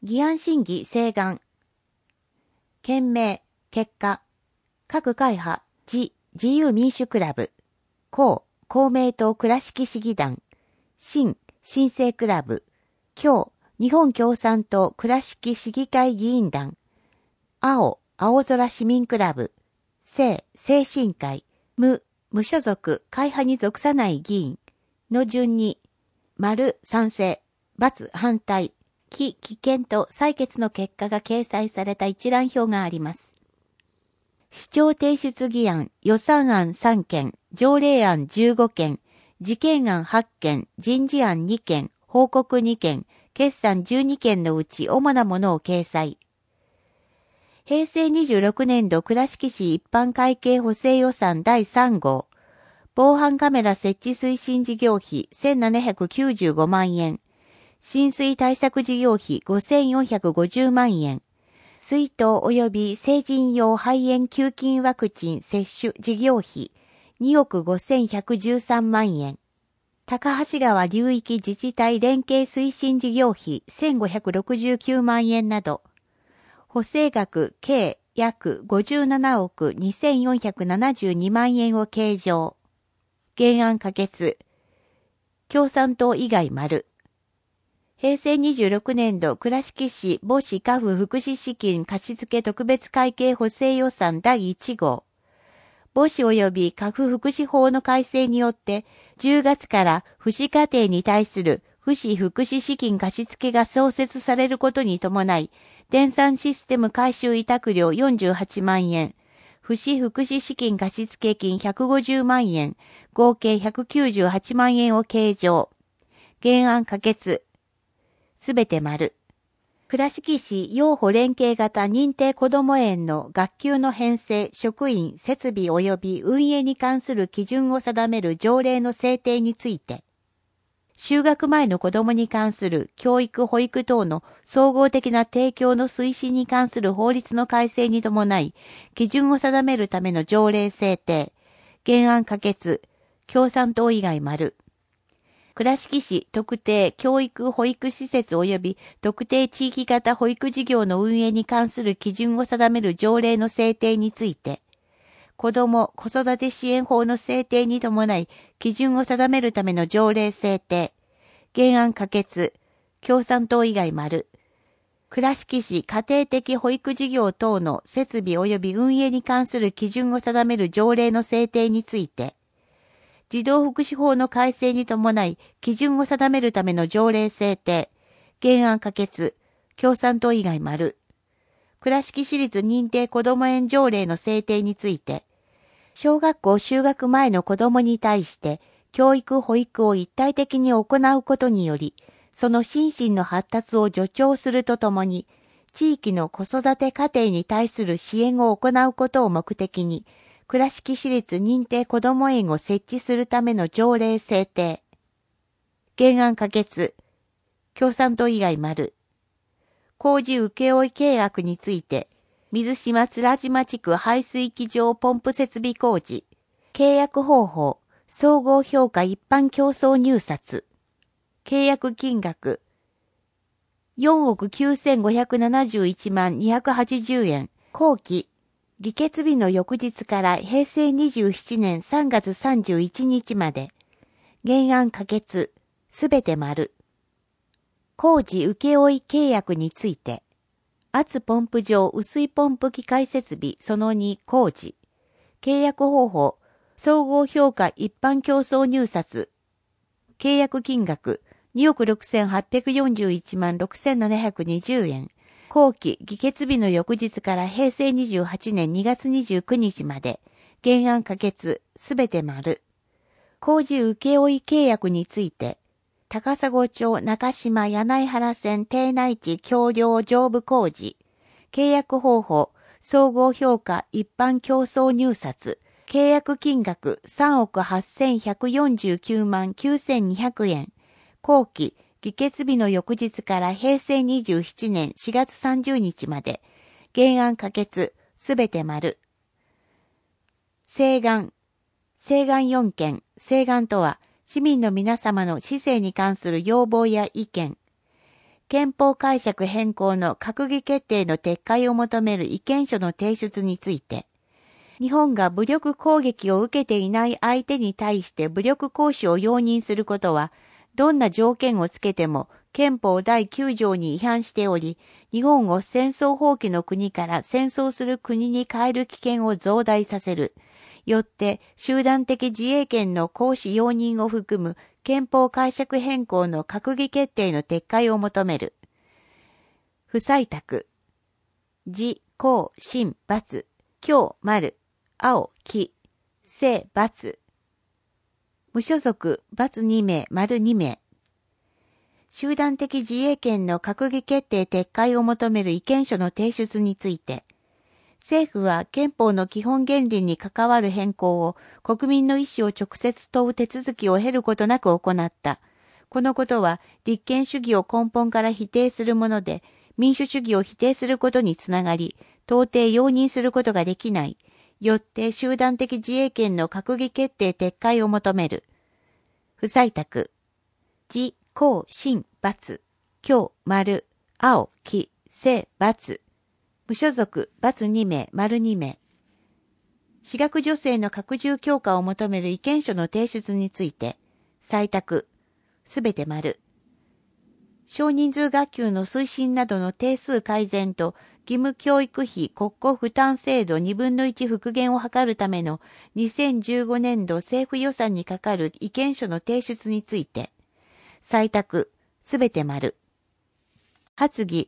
議案審議請願。件名、結果。各会派、自由民主クラブ。公明党倉敷市議団。新生クラブ。日本共産党倉敷市議会議員団。青空市民クラブ。精神会。無所属会派に属さない議員。の順に、丸賛成、×反対、棄権と採決の結果が掲載された一覧表があります。市長提出議案、予算案3件、条例案15件、事件案8件、人事案2件、報告2件、決算12件のうち主なものを掲載。平成26年度倉敷市一般会計補正予算第3号。防犯カメラ設置推進事業費1795万円。浸水対策事業費5450万円。水筒及び成人用肺炎球菌ワクチン接種事業費2億5113万円。高橋川流域自治体連携推進事業費1569万円など、補正額計約57億2472万円を計上。原案可決。共産党以外丸。平成26年度倉敷市母子家父福祉資金貸付特別会計補正予算第1号。母子及び家父福祉法の改正によって10月から父子家庭に対する父子福祉資金貸付が創設されることに伴い、電算システム回収委託料48万円、父子福祉資金貸付金150万円、合計198万円を計上。原案可決。すべて丸。倉敷市幼保連携型認定こども園の学級の編成、職員、設備及び運営に関する基準を定める条例の制定について、就学前の子どもに関する教育・保育等の総合的な提供の推進に関する法律の改正に伴い、基準を定めるための条例制定。原案可決。共産党以外丸。倉敷市特定教育保育施設及び特定地域型保育事業の運営に関する基準を定める条例の制定について、子ども子育て支援法の制定に伴い基準を定めるための条例制定。原案可決。共産党以外丸。倉敷市家庭的保育事業等の設備及び運営に関する基準を定める条例の制定について、児童福祉法の改正に伴い基準を定めるための条例制定。原案可決。共産党以外丸。倉敷市立認定こども園条例の制定について、小学校就学前の子どもに対して教育・保育を一体的に行うことにより、その心身の発達を助長するとともに、地域の子育て家庭に対する支援を行うことを目的に、倉敷市立認定こども園を設置するための条例制定。原案可決。共産党以外丸。工事請負契約について、水島面島地区排水機場ポンプ設備工事。契約方法、総合評価一般競争入札。契約金額、4億9571万280円。後期。議決日の翌日から平成27年3月31日まで。原案可決。すべて丸。工事請負契約について。圧ポンプ場雨水ポンプ機械設備その2工事。契約方法。総合評価一般競争入札。契約金額。2億6841万6720円。後期議決日の翌日から平成28年2月29日まで。原案可決。すべて丸。工事請負契約について、高砂町中島柳原線定内地橋梁上部工事。契約方法、総合評価一般競争入札。契約金額3億8149万9200円。後期、議決日の翌日から平成27年4月30日まで。原案可決。すべて丸。請願。請願4件。請願とは、市民の皆様の市政に関する要望や意見。 憲法解釈変更の閣議決定の撤回を求める意見書の提出について、日本が武力攻撃を受けていない相手に対して武力行使を容認することは、どんな条件をつけても憲法第9条に違反しており、日本を戦争放棄の国から戦争する国に変える危険を増大させる。よって集団的自衛権の行使容認を含む憲法解釈変更の閣議決定の撤回を求める。不採択。自、公、新、罰。強、丸。青、黄。正、罰。無所属、罰2名、丸2名。集団的自衛権の閣議決定撤回を求める意見書の提出について、政府は憲法の基本原理に関わる変更を国民の意思を直接問う手続きを経ることなく行った。このことは立憲主義を根本から否定するもので、民主主義を否定することにつながり、到底容認することができない。よって集団的自衛権の閣議決定撤回を求める。不採択。自、公、新、罰。強、丸。青、黄、正、罰。無所属、罰2名、丸2名。私学助成の拡充強化を求める意見書の提出について、採択。すべて丸。少人数学級の推進などの定数改善と義務教育費国庫負担制度2分の1復元を図るための2015年度政府予算にかかる意見書の提出について、採択、すべて丸。発議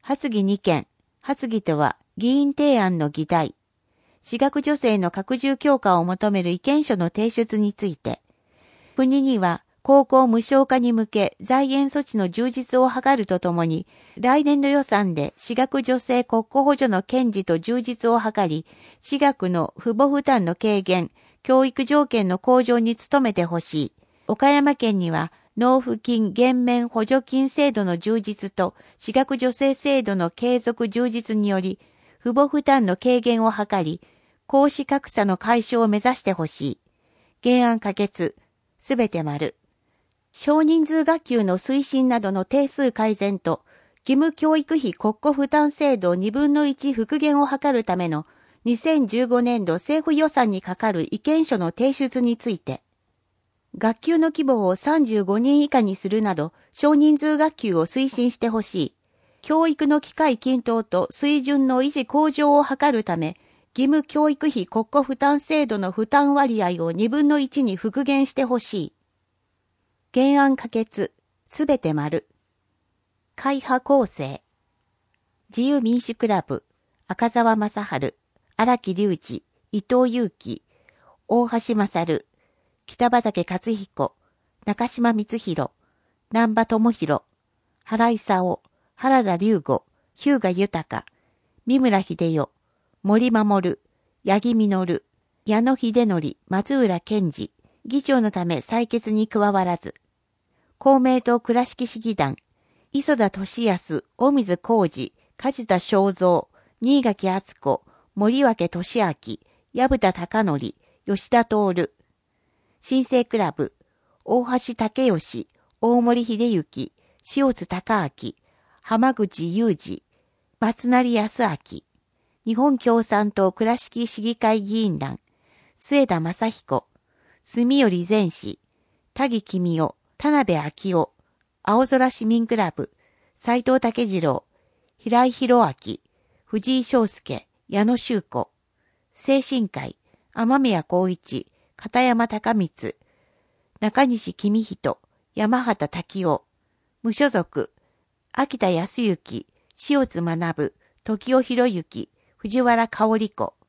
2件。発議とは議員提案の議題。私学助成の拡充強化を求める意見書の提出について、国には高校無償化に向け財源措置の充実を図るとともに、来年度予算で私学助成国庫補助の堅持と充実を図り、私学の父母負担の軽減、教育条件の向上に努めてほしい。岡山県には納付金減免補助金制度の充実と私学助成制度の継続充実により、父母負担の軽減を図り、公私格差の解消を目指してほしい。原案可決、すべて丸。少人数学級の推進などの定数改善と、義務教育費国庫負担制度2分の1復元を図るための2015年度政府予算にかかる意見書の提出について、学級の規模を35人以下にするなど少人数学級を推進してほしい。教育の機会均等と水準の維持向上を図るため、義務教育費国庫負担制度の負担割合を2分の1に復元してほしい。原案可決、すべて丸。会派構成。自由民主クラブ、赤澤正治、荒木隆二、伊藤祐樹、大橋勝、北畠克彦、中島光弘、南波智弘、原勲、原田龍吾、日向豊、三村秀代、森守、八木実、矢野秀則、松浦健二、議長のため採決に加わらず、公明党倉敷市議団、磯田俊康、尾水浩二、梶田正三、新垣敦子、森脇俊明、薮田貴則、吉田徹、新生クラブ、大橋武義、大森秀之、塩津隆明、浜口雄二、松成康明、日本共産党倉敷市議会議員団、末田正彦、住頼善士、田木公夫、田辺昭夫、青空市民クラブ、斉藤武次郎、平井博明、藤井翔介、矢野修子、精神科医、雨宮光一、片山高光、中西公人、山畑滝夫、無所属、秋田康之、塩津学、時尾博之、藤原香織子、